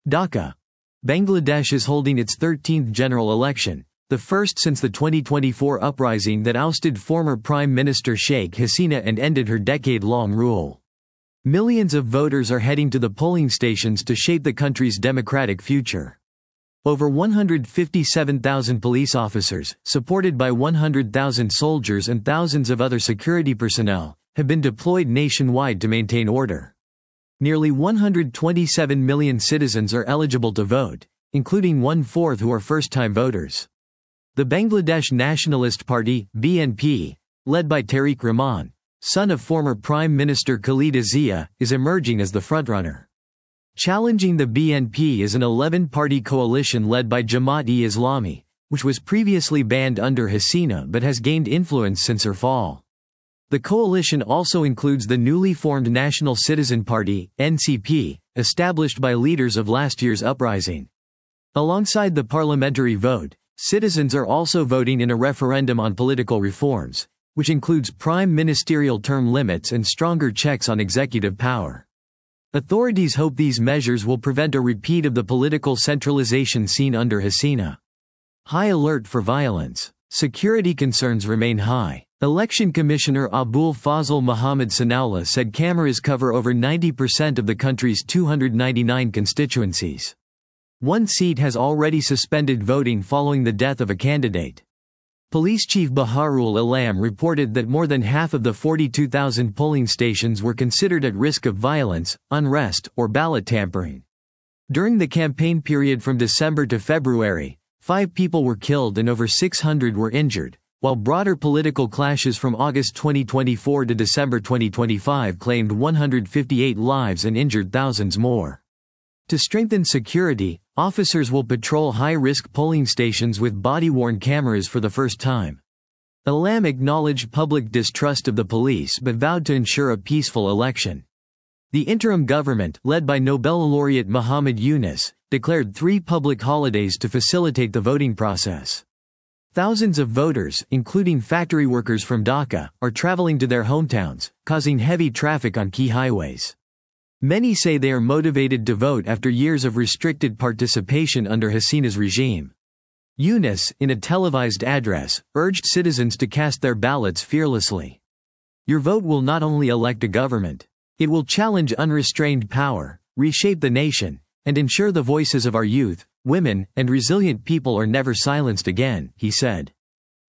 Dhaka. Bangladesh is holding its 13th general election, the first since the 2024 uprising that ousted former Prime Minister Sheikh Hasina and ended her decade-long rule. Millions of voters are heading to the polling stations to shape the country's democratic future. Over 157,000 police officers, supported by 100,000 soldiers and thousands of other security personnel, have been deployed nationwide to maintain order. Nearly 127 million citizens are eligible to vote, including 1/4 who are first-time voters. The Bangladesh Nationalist Party, BNP, led by Tariq Rahman, son of former Prime Minister Khaleda Zia, is emerging as the frontrunner. Challenging the BNP is an 11-party coalition led by Jamaat-e-Islami, which was previously banned under Hasina but has gained influence since her fall. The coalition also includes the newly formed National Citizen Party, NCP, established by leaders of last year's uprising. Alongside the parliamentary vote, citizens are also voting in a referendum on political reforms, which includes prime ministerial term limits and stronger checks on executive power. Authorities hope these measures will prevent a repeat of the political centralization seen under Hasina. High alert for violence. Security concerns remain high. Election Commissioner Abul Fazl Muhammad Sanaullah said cameras cover over 90% of the country's 299 constituencies. One seat has already suspended voting following the death of a candidate. Police Chief Baharul Alam reported that more than half of the 42,000 polling stations were considered at risk of violence, unrest, or ballot tampering. During the campaign period from December to February, 5 people were killed and over 600 were injured, while broader political clashes from August 2024 to December 2025 claimed 158 lives and injured thousands more. To strengthen security, officers will patrol high-risk polling stations with body-worn cameras for the first time. Alam acknowledged public distrust of the police but vowed to ensure a peaceful election. The interim government, led by Nobel laureate Muhammad Yunus, declared 3 public holidays to facilitate the voting process. Thousands of voters, including factory workers from Dhaka, are traveling to their hometowns, causing heavy traffic on key highways. Many say they are motivated to vote after years of restricted participation under Hasina's regime. Yunus, in a televised address, urged citizens to cast their ballots fearlessly. Your vote will not only elect a government, it will challenge unrestrained power, reshape the nation, and ensure the voices of our youth, women, and resilient people are never silenced again, he said.